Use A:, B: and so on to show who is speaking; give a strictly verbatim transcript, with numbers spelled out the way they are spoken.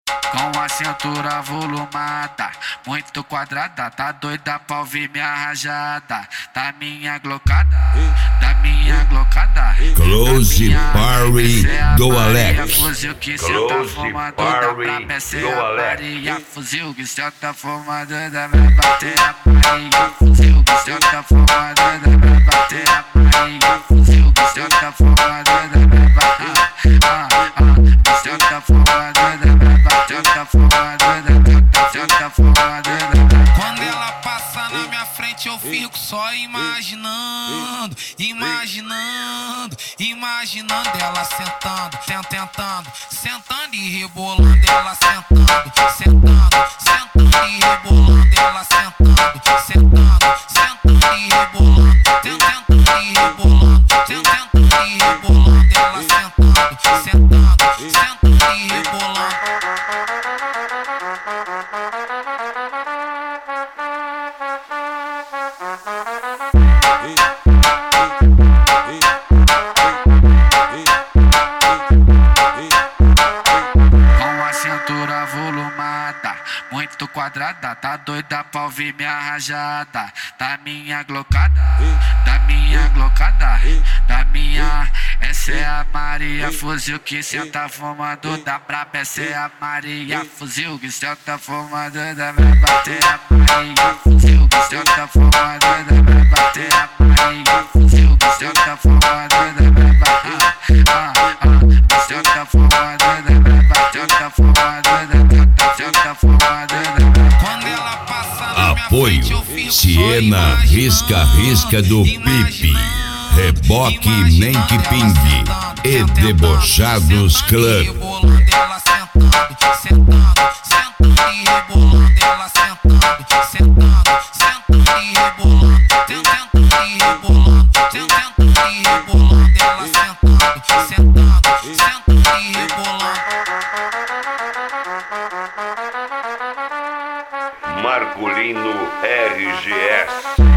A: Com a cintura volumada, muito quadrada, tá doida pra ouvir minha rajada. Da minha glocada, da minha glocada.
B: Close Party do Alex.
A: Fuzil que senta fumando da braba, essa é a Maria. Fuzil que senta fumando da braba, tem a Maria. Fuzil que senta fumando da braba, tem a Maria. Fuzil que senta fumando da braba, ah, ah, ah, senta fumando da braba, senta fumando da, senta fumando da.
C: Quando ela passa na minha frente eu fico só imaginando, imaginando, imaginando ela sentando, tentando, sentando e rebolando, ela sentando, sentando, sentando e rebolando, ela sentando, sentando, sentando e rebolando, tentando e rebolando, tentando e rebolando, ela sentando, sentando, sentando e rebolando.
A: Com a cintura volumada, muito quadrada, tá doida pra ouvir minha rajada. Da minha glocada, da minha glocada, da minha. Essa é a Maria. Fuzil que senta fumando da braba, essa é a Maria. Fuzil que senta fumando da braba, tem a Maria. Fuzil que senta fumando da braba, tem a Maria. Fuzil que senta fumando da braba, ah, ah, ah, senta fumando da braba, senta fumando da, senta fumando da.
C: Quando ela passa na minha
B: Apoio
C: frente eu fico só
B: Siena Risca Risca do Pipe, Reboque Nem Que Pingue e Debochados Clã.
C: Rebolando, ela sentando, sentando, sentando e rebolando, ela sentando, sentando, sentando e rebolando, tentando e rebolando, tentando e rebolando, ela sentando, sentando, sentando e rebolando.
D: Marcolino R G S.